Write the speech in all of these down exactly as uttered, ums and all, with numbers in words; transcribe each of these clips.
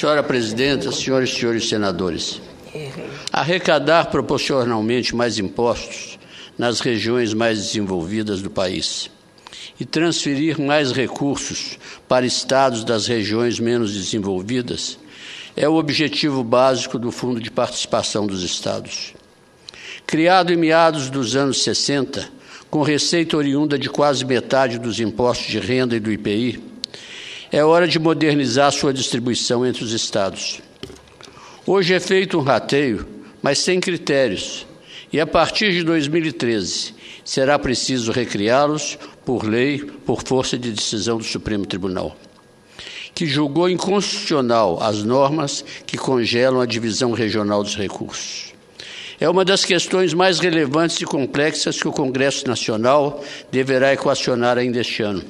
Senhora Presidenta, senhoras e senhores senadores, arrecadar proporcionalmente mais impostos nas regiões mais desenvolvidas do país e transferir mais recursos para estados das regiões menos desenvolvidas é o objetivo básico do Fundo de Participação dos Estados. Criado em meados dos anos sessenta, com receita oriunda de quase metade dos impostos de renda e do I P I, é hora de modernizar sua distribuição entre os estados. Hoje é feito um rateio, mas sem critérios, e a partir de dois mil e treze será preciso recriá-los por lei, por força de decisão do Supremo Tribunal, que julgou inconstitucional as normas que congelam a divisão regional dos recursos. É uma das questões mais relevantes e complexas que o Congresso Nacional deverá equacionar ainda este ano.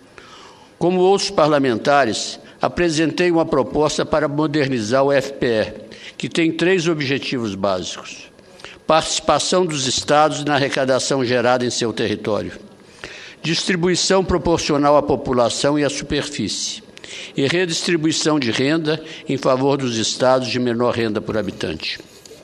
Como outros parlamentares, apresentei uma proposta para modernizar o F P E, que tem três objetivos básicos: participação dos estados na arrecadação gerada em seu território, distribuição proporcional à população e à superfície, e redistribuição de renda em favor dos estados de menor renda por habitante.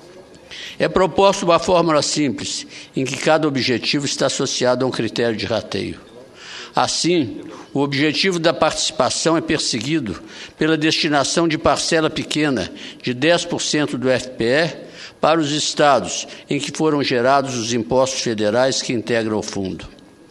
É proposta uma fórmula simples, em que cada objetivo está associado a um critério de rateio. Assim, o objetivo da participação é perseguido pela destinação de parcela pequena de dez por cento do F P E para os estados em que foram gerados os impostos federais que integram o fundo.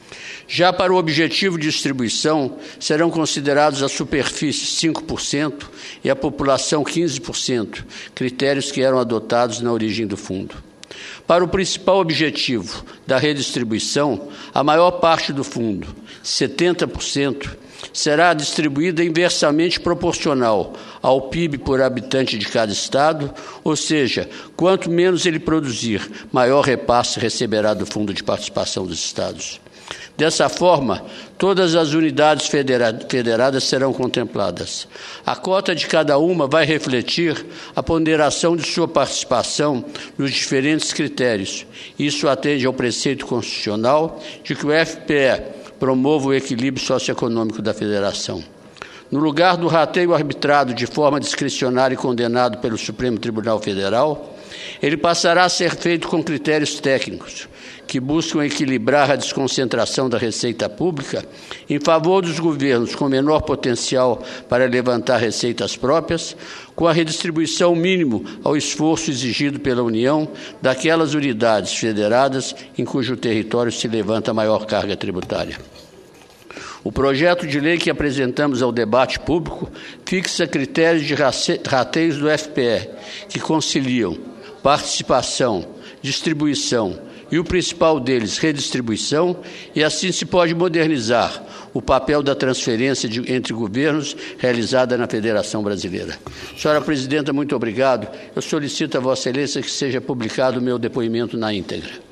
Já para o objetivo de distribuição, serão considerados a superfície cinco por cento e a população quinze por cento, critérios que eram adotados na origem do fundo. Para o principal objetivo da redistribuição, a maior parte do fundo, setenta por cento, será distribuída inversamente proporcional ao P I B por habitante de cada estado, ou seja, quanto menos ele produzir, maior repasse receberá do Fundo de Participação dos Estados. Dessa forma, todas as unidades federadas serão contempladas. A cota de cada uma vai refletir a ponderação de sua participação nos diferentes critérios. Isso atende ao preceito constitucional de que o F P E promova o equilíbrio socioeconômico da federação. No lugar do rateio arbitrado de forma discricionária e condenado pelo Supremo Tribunal Federal, ele passará a ser feito com critérios técnicos, que buscam equilibrar a desconcentração da receita pública em favor dos governos com menor potencial para levantar receitas próprias, com a redistribuição mínimo ao esforço exigido pela União daquelas unidades federadas em cujo território se levanta a maior carga tributária. O projeto de lei que apresentamos ao debate público fixa critérios de rateios do F P E, que conciliam participação, distribuição e o principal deles, redistribuição, e assim se pode modernizar o papel da transferência de, entre governos realizada na Federação Brasileira. Senhora Presidenta, muito obrigado. Eu solicito a Vossa Excelência que seja publicado o meu depoimento na íntegra.